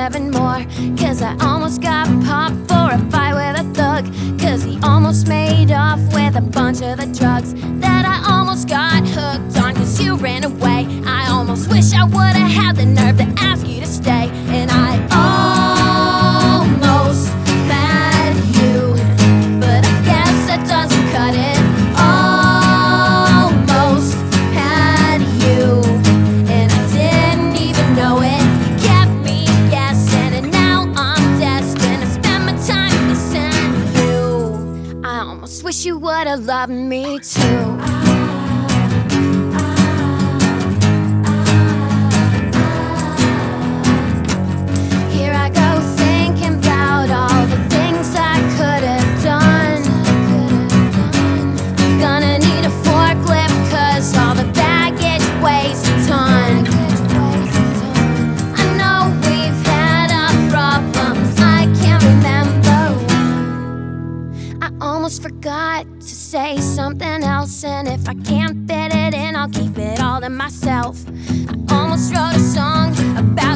7 more. Cause I almost got popped for a fight with a thug. Cause he almost made off with a bunch of the drugs that I almost got hooked on. Cause you ran away. I almost wish I would've had the nerve to ask you to stay. And I almost met you, but I guess that doesn't cut it. Almost had you, and I didn't even know it. You kept me guessing, and now I'm destined to spend my time missing you. I almost wish you would've loved me too. Almost forgot to say something else, and if I can't fit it in, I'll keep it all to myself. I almost wrote a song about